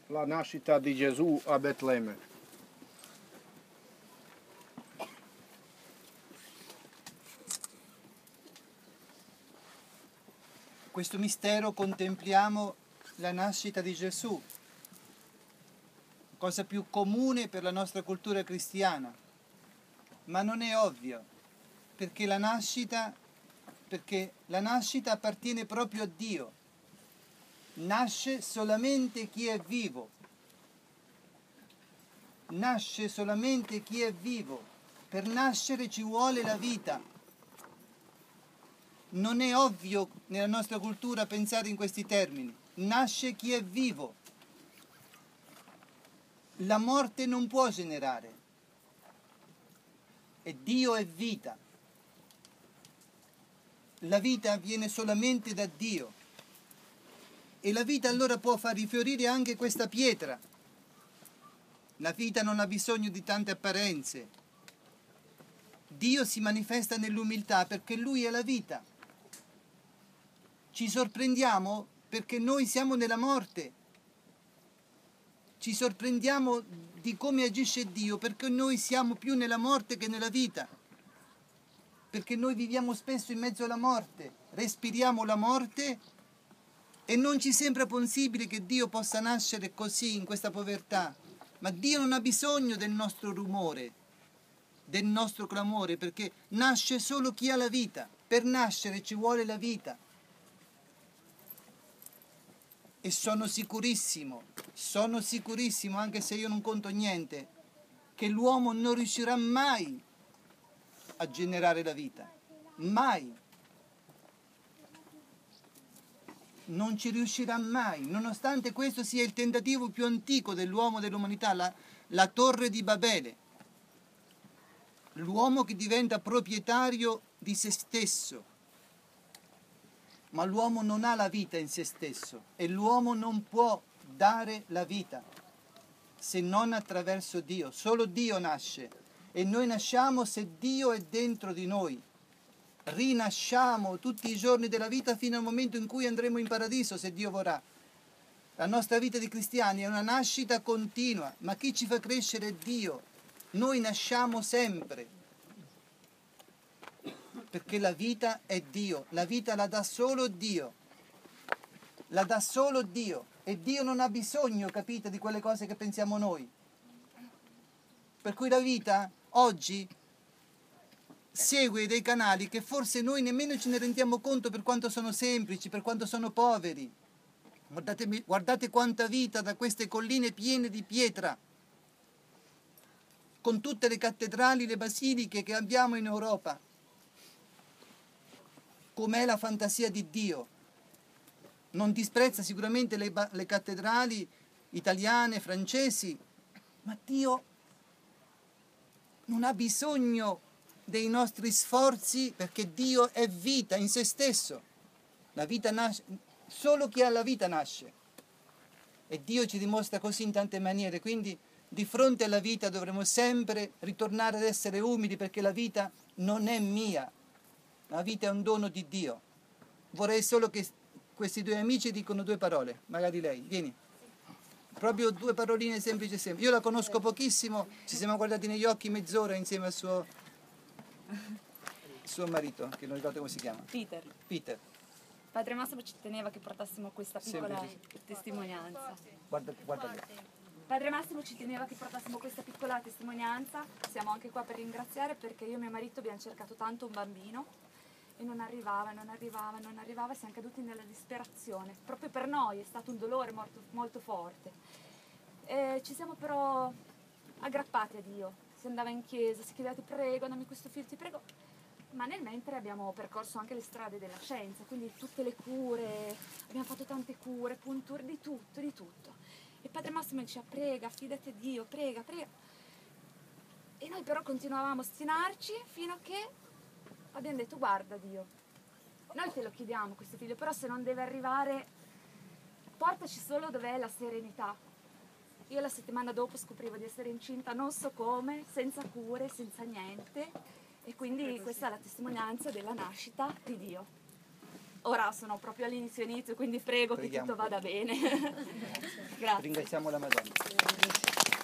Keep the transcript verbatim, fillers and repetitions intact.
la nascita di Gesù a Betlemme. Questo mistero contempliamo la nascita di Gesù, cosa più comune per la nostra cultura cristiana, ma non è ovvio, perché la nascita, perché la nascita appartiene proprio a Dio. Nasce solamente chi è vivo. Nasce solamente chi è vivo. Per nascere ci vuole la vita. Non è ovvio nella nostra cultura pensare in questi termini. Nasce chi è vivo. La morte non può generare. E Dio è vita. La vita viene solamente da Dio. E la vita allora può far rifiorire anche questa pietra. La vita non ha bisogno di tante apparenze. Dio si manifesta nell'umiltà perché Lui è la vita. Ci sorprendiamo perché noi siamo nella morte. Ci sorprendiamo di come agisce Dio perché noi siamo più nella morte che nella vita. Perché noi viviamo spesso in mezzo alla morte, respiriamo la morte e non ci sembra possibile che Dio possa nascere così, in questa povertà. Ma Dio non ha bisogno del nostro rumore, del nostro clamore, perché nasce solo chi ha la vita. Per nascere ci vuole la vita. E sono sicurissimo, sono sicurissimo, anche se io non conto niente, che l'uomo non riuscirà mai a generare la vita. Mai. Non ci riuscirà mai, nonostante questo sia il tentativo più antico dell'uomo, dell'umanità, la, la torre di Babele. L'uomo che diventa proprietario di se stesso. Ma l'uomo non ha la vita in se stesso e l'uomo non può dare la vita se non attraverso Dio. Solo Dio nasce e noi nasciamo se Dio è dentro di noi. Rinasciamo tutti i giorni della vita fino al momento in cui andremo in paradiso, se Dio vorrà. La nostra vita di cristiani è una nascita continua, ma chi ci fa crescere è Dio. Noi nasciamo sempre, perché la vita è Dio. La vita la dà solo Dio. La dà solo Dio. E Dio non ha bisogno, capite, di quelle cose che pensiamo noi. Per cui la vita, oggi, segue dei canali che forse noi nemmeno ce ne rendiamo conto per quanto sono semplici, per quanto sono poveri. Guardate, guardate quanta vita da queste colline piene di pietra, con tutte le cattedrali, le basiliche che abbiamo in Europa. Com'è la fantasia di Dio? Non disprezza sicuramente le, le cattedrali italiane, francesi, ma Dio non ha bisogno dei nostri sforzi perché Dio è vita in se stesso. La vita nasce, solo chi ha la vita nasce. E Dio ci dimostra così in tante maniere, quindi di fronte alla vita dovremo sempre ritornare ad essere umili perché la vita non è mia, la vita è un dono di Dio. Vorrei solo che questi due amici dicono due parole, magari lei, vieni. Proprio due paroline semplici semplici. Io la conosco pochissimo, ci siamo guardati negli occhi mezz'ora insieme al suo, suo marito, che non ricordo come si chiama. Peter. Peter. Padre Massimo ci teneva che portassimo questa piccola Semplice. testimonianza. Guarda, guarda lì. Padre Massimo ci teneva che portassimo questa piccola testimonianza. Siamo anche qua per ringraziare perché io e mio marito abbiamo cercato tanto un bambino e non arrivava, non arrivava, non arrivava, siamo caduti nella disperazione. Proprio per noi è stato un dolore molto, molto forte. E ci siamo però aggrappati a Dio. Si andava in chiesa, si chiedeva ti prego, dammi questo figlio, ti prego. Ma nel mentre abbiamo percorso anche le strade della scienza, quindi tutte le cure, abbiamo fatto tante cure, punture, di tutto, di tutto. E Padre Massimo diceva prega, fidati a Dio, prega, prega. E noi però continuavamo a ostinarci fino a che abbiamo detto guarda Dio, noi te lo chiediamo questo figlio, però se non deve arrivare, portaci solo dove è la serenità. Io la settimana dopo scoprivo di essere incinta, non so come, senza cure, senza niente. E quindi questa è la testimonianza della nascita di Dio. ora sono proprio all'inizio inizio, quindi prego Preghiamo che tutto per vada bene. Grazie. Ringraziamo la Madonna.